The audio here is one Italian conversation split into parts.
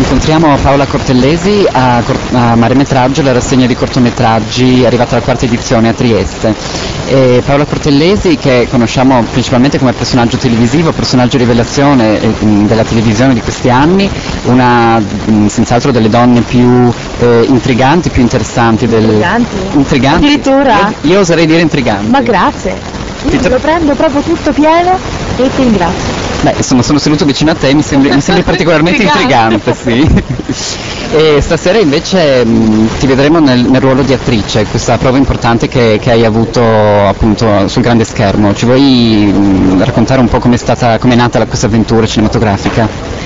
Incontriamo Paola Cortellesi a Maremetraggio, la rassegna di cortometraggi arrivata alla quarta edizione a Trieste. Paola Cortellesi, che conosciamo principalmente come personaggio televisivo, personaggio rivelazione della televisione di questi anni, una senz'altro delle donne più intriganti, più interessanti. Intriganti? Addirittura? Io oserei dire intriganti. Ma grazie, io lo prendo proprio tutto pieno e ti ringrazio. Beh, sono seduto vicino a te, mi sembri particolarmente intrigante, sì. E stasera invece ti vedremo nel ruolo di attrice, questa prova importante che hai avuto appunto sul grande schermo. Ci vuoi raccontare un po' com'è nata questa avventura cinematografica?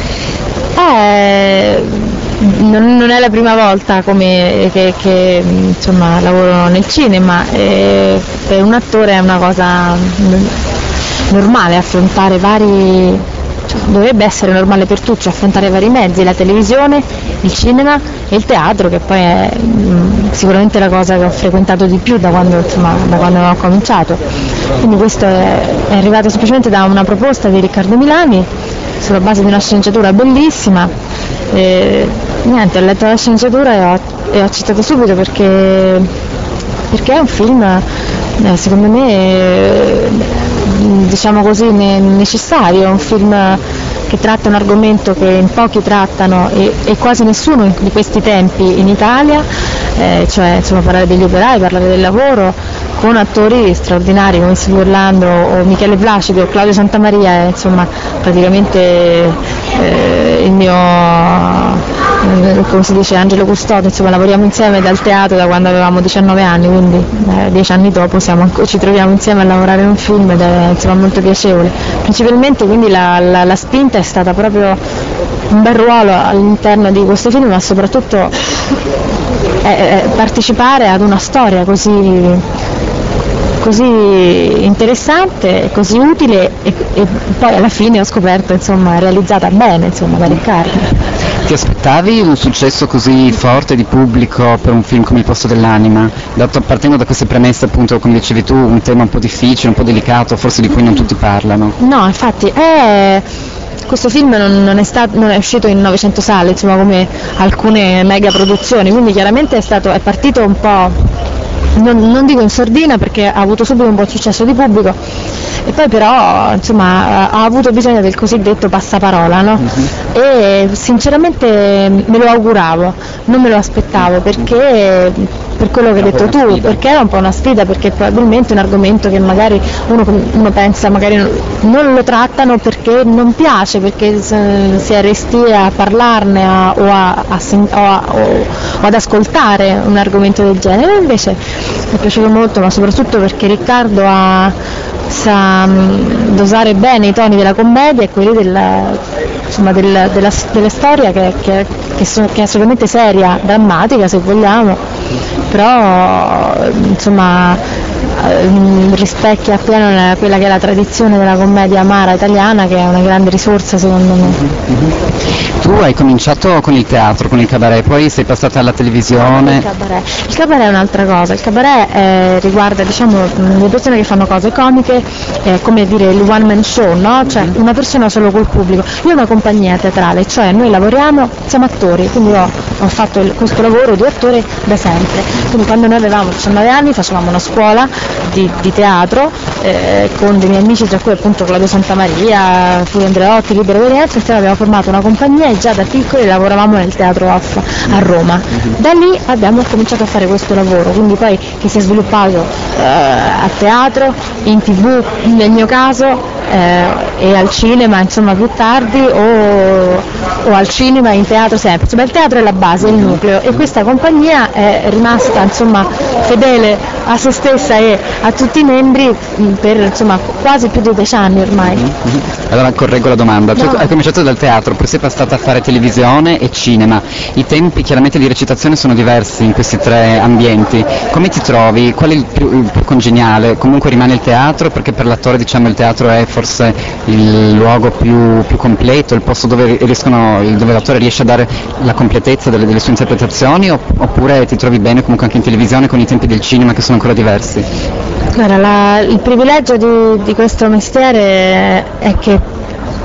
Non è la prima volta che insomma, lavoro nel cinema, per un attore è una cosa normale affrontare dovrebbe essere normale per tutti affrontare vari mezzi, la televisione, il cinema e il teatro, che poi è sicuramente la cosa che ho frequentato di più da quando ho cominciato. Quindi questo è arrivato semplicemente da una proposta di Riccardo Milani sulla base di una sceneggiatura bellissima. Niente, ho letto la sceneggiatura e ho accettato subito perché è un film secondo me diciamo così necessario, è un film che tratta un argomento che in pochi trattano e quasi nessuno di questi tempi in Italia, cioè insomma parlare degli operai, parlare del lavoro con attori straordinari come Silvio Orlando o Michele Placido o Claudio Santamaria, è insomma praticamente il mio, come si dice, angelo custode, insomma lavoriamo insieme dal teatro da quando avevamo 19 anni, quindi 10 anni dopo ci troviamo insieme a lavorare in un film ed è insomma molto piacevole. Principalmente quindi la spinta è stata proprio un bel ruolo all'interno di questo film, ma soprattutto partecipare ad una storia così interessante, così utile e poi alla fine ho scoperto insomma realizzata bene, insomma, da Riccardo. Ti aspettavi un successo così forte di pubblico per un film come Il posto dell'anima? Partendo da queste premesse, appunto, come dicevi tu, un tema un po' difficile, un po' delicato, forse di cui non tutti parlano. No, infatti questo film non è uscito in 900 sale, insomma, come alcune mega produzioni, quindi chiaramente è partito un po', non dico in sordina perché ha avuto subito un buon successo di pubblico e poi però insomma ha avuto bisogno del cosiddetto passaparola, no? E sinceramente me lo auguravo, non me lo aspettavo perché per quello che hai detto tu, perché era un po' una sfida, perché probabilmente è un argomento che magari uno pensa magari non lo trattano perché non piace, perché si è restii a parlarne o ad ascoltare un argomento del genere. Invece mi è piaciuto molto, ma soprattutto perché Riccardo sa dosare bene i toni della commedia e quelli della storia che è assolutamente seria, drammatica se vogliamo, però insomma rispecchia appieno quella che è la tradizione della commedia amara italiana, che è una grande risorsa secondo me. Tu hai cominciato con il teatro, con il cabaret, poi sei passata alla televisione. Il cabaret è un'altra cosa, il cabaret riguarda le persone che fanno cose comiche, come dire il one man show, no? Cioè una persona solo col pubblico. Io ho una compagnia teatrale, cioè noi lavoriamo, siamo attori, quindi ho fatto questo lavoro di attore da sempre, quindi quando noi avevamo 19 anni facevamo una scuola di teatro con dei miei amici, tra cui appunto Claudio Santamaria, Fulvio Andreotti, Libero Venezia, insieme abbiamo formato una compagnia e già da piccoli lavoravamo nel teatro off a Roma. Da lì abbiamo cominciato a fare questo lavoro, quindi poi che si è sviluppato a teatro, in TV nel mio caso e al cinema insomma più tardi o al cinema, in teatro sempre. Insomma il teatro è la base, è il nucleo e questa compagnia è rimasta insomma fedele a se stessa e a tutti i membri per insomma quasi più di 10 anni ormai. Allora correggo la domanda, tu hai cominciato dal teatro, poi sei passata a fare televisione e cinema, i tempi chiaramente di recitazione sono diversi in questi tre ambienti, come ti trovi? Qual è il più congeniale? Comunque rimane il teatro perché per l'attore diciamo il teatro è forse il luogo più completo, il posto dove l'attore riesce a dare la completezza delle sue interpretazioni, oppure ti trovi bene comunque anche in televisione con i tempi del cinema che sono ancora diversi? Guarda, il privilegio di questo mestiere è che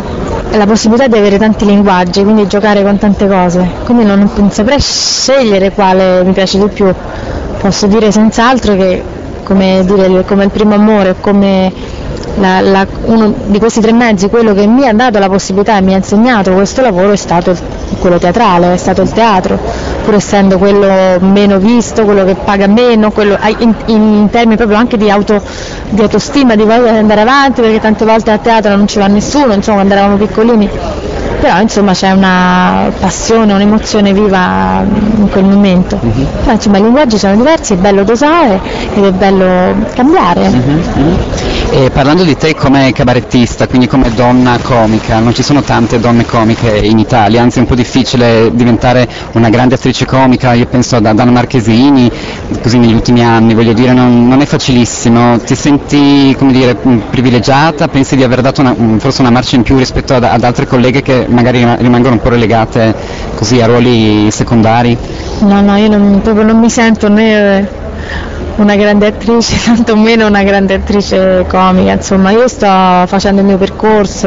la possibilità di avere tanti linguaggi, quindi giocare con tante cose, quindi non saprei scegliere quale mi piace di più. Posso dire senz'altro che come il primo amore, come uno di questi 3 mezzi, quello che mi ha dato la possibilità e mi ha insegnato questo lavoro è stato quello teatrale, è stato il teatro, pur essendo quello meno visto, quello che paga meno, quello in termini proprio anche di autostima, di voglia di andare avanti, perché tante volte a teatro non ci va nessuno, insomma, quando eravamo piccolini, però insomma c'è una passione, un'emozione viva in quel momento. Però, insomma, i linguaggi sono diversi, è bello dosare ed è bello cambiare. E parlando di te come cabarettista, quindi come donna comica, non ci sono tante donne comiche in Italia, anzi è un po' difficile diventare una grande attrice comica, io penso ad Anna Marchesini, così negli ultimi anni, voglio dire, non è facilissimo. Ti senti, come dire, privilegiata? Pensi di aver dato forse una marcia in più rispetto ad altre colleghe che magari rimangono un po' relegate così a ruoli secondari? No, io proprio non mi sento né una grande attrice, tantomeno una grande attrice comica, insomma io sto facendo il mio percorso,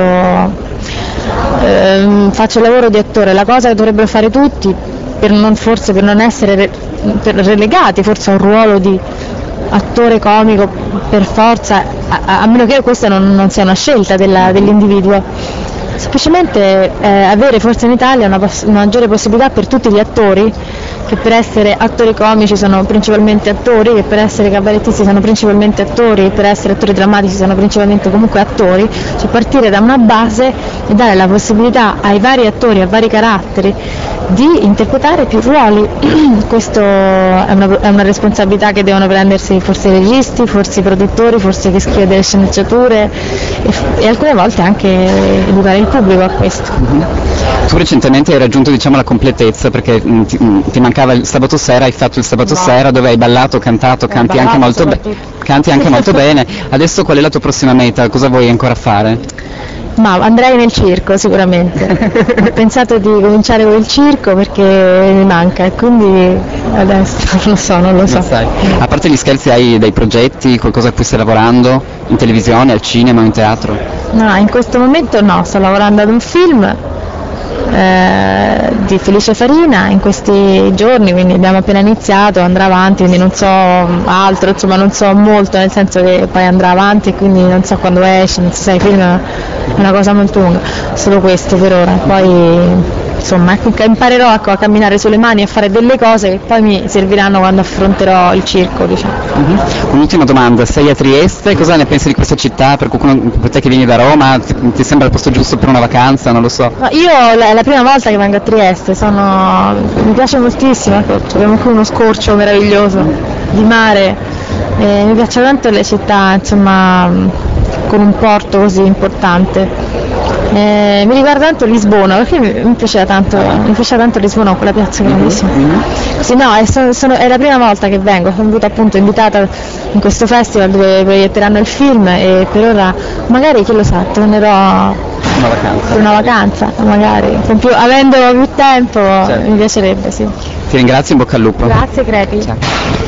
faccio il lavoro di attore, la cosa che dovrebbero fare tutti per non essere relegati forse a un ruolo di attore comico per forza, a meno che questa non sia una scelta dell'individuo, semplicemente avere forse in Italia una maggiore possibilità per tutti gli attori, che per essere attori comici sono principalmente attori, che per essere cabarettisti sono principalmente attori, che per essere attori drammatici sono principalmente comunque attori, cioè partire da una base e dare la possibilità ai vari attori, a vari caratteri di interpretare più ruoli. Questo è una responsabilità che devono prendersi forse i registi, forse i produttori, forse chi scrive delle sceneggiature e alcune volte anche educare il pubblico a questo. Tu recentemente hai raggiunto, diciamo, la completezza, perché ti mancava il sabato sera, hai fatto il sabato sera dove hai ballato, cantato, canti anche molto bene. Adesso qual è la tua prossima meta? Cosa vuoi ancora fare? Ma andrei nel circo sicuramente. Ho pensato di cominciare con il circo perché mi manca e quindi adesso non lo so. Sai. A parte gli scherzi, hai dei progetti, qualcosa a cui stai lavorando? In televisione, al cinema, in teatro? No, in questo momento no, sto lavorando ad un film di Felice Farina in questi giorni, quindi abbiamo appena iniziato, andrà avanti, quindi non so altro, insomma non so molto, nel senso che poi andrà avanti e quindi non so quando esce, non so se il film è una cosa molto lunga, solo questo per ora, poi insomma imparerò a camminare sulle mani e a fare delle cose che poi mi serviranno quando affronterò il circo, diciamo. Un'ultima domanda, sei a Trieste, cosa ne pensi di questa città? Per te che vieni da Roma, ti sembra il posto giusto per una vacanza, non lo so? No, io è la prima volta che vengo a Trieste, mi piace moltissimo, abbiamo qui uno scorcio meraviglioso di mare, mi piacciono tanto le città, insomma, con un porto così importante. Mi ricorda tanto Lisbona, perché mi piaceva tanto Lisbona con quella piazza grandissima. Sì, no, è la prima volta che vengo, sono venuta appunto invitata in questo festival dove proietteranno il film e per ora magari, chi lo sa, tornerò per una vacanza, magari, avendo più tempo, certo. Mi piacerebbe, sì. Ti ringrazio, in bocca al lupo. Grazie Crepi. Ciao.